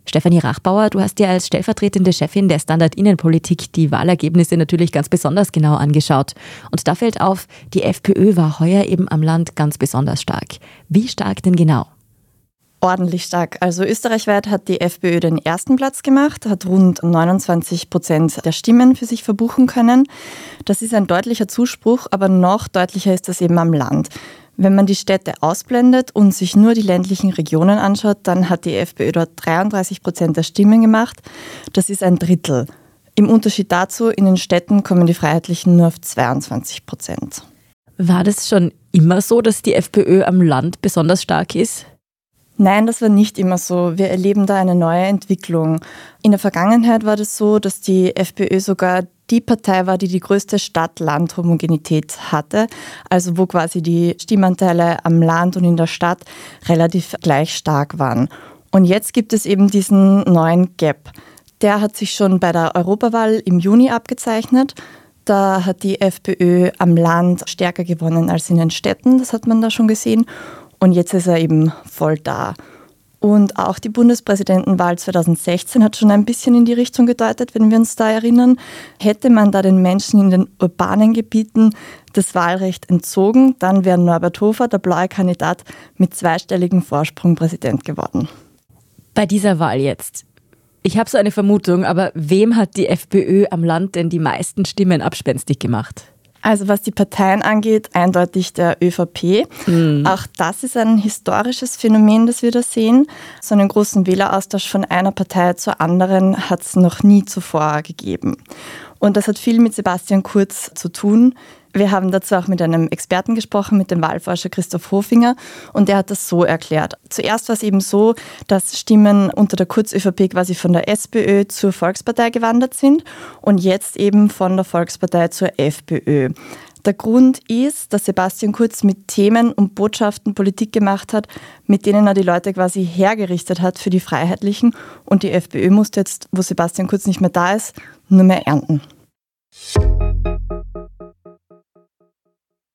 Stefanie Rachbauer, du hast dir als stellvertretende Chefin der Standard Innenpolitik die Wahlergebnisse natürlich ganz besonders genau angeschaut. Und da fällt auf, die FPÖ war heuer eben am Land ganz besonders stark. Wie stark denn genau? Ordentlich stark. Also österreichweit hat die FPÖ den ersten Platz gemacht, hat rund 29% der Stimmen für sich verbuchen können. Das ist ein deutlicher Zuspruch, aber noch deutlicher ist das eben am Land. Wenn man die Städte ausblendet und sich nur die ländlichen Regionen anschaut, dann hat die FPÖ dort 33% der Stimmen gemacht. Das ist ein Drittel. Im Unterschied dazu, in den Städten kommen die Freiheitlichen nur auf 22%. War das schon immer so, dass die FPÖ am Land besonders stark ist? Nein, das war nicht immer so. Wir erleben da eine neue Entwicklung. In der Vergangenheit war das so, dass die FPÖ sogar die Partei war, die die größte Stadt-Land-Homogenität hatte, also wo quasi die Stimmanteile am Land und in der Stadt relativ gleich stark waren. Und jetzt gibt es eben diesen neuen Gap. Der hat sich schon bei der Europawahl im Juni abgezeichnet. Da hat die FPÖ am Land stärker gewonnen als in den Städten, das hat man da schon gesehen. Und jetzt ist er eben voll da. Und auch die Bundespräsidentenwahl 2016 hat schon ein bisschen in die Richtung gedeutet, wenn wir uns da erinnern. Hätte man da den Menschen in den urbanen Gebieten das Wahlrecht entzogen, dann wäre Norbert Hofer, der blaue Kandidat, mit zweistelligem Vorsprung Präsident geworden. Bei dieser Wahl jetzt. Ich habe so eine Vermutung, aber wem hat die FPÖ am Land denn die meisten Stimmen abspenstig gemacht? Also was die Parteien angeht, eindeutig der ÖVP. Auch das ist ein historisches Phänomen, das wir da sehen. So einen großen Wähleraustausch von einer Partei zur anderen hat es noch nie zuvor gegeben. Und das hat viel mit Sebastian Kurz zu tun. Wir haben dazu auch mit einem Experten gesprochen, mit dem Wahlforscher Christoph Hofinger, und der hat das so erklärt. Zuerst war es eben so, dass Stimmen unter der Kurz-ÖVP quasi von der SPÖ zur Volkspartei gewandert sind und jetzt eben von der Volkspartei zur FPÖ. Der Grund ist, dass Sebastian Kurz mit Themen und Botschaften Politik gemacht hat, mit denen er die Leute quasi hergerichtet hat für die Freiheitlichen, und die FPÖ muss jetzt, wo Sebastian Kurz nicht mehr da ist, nur mehr ernten.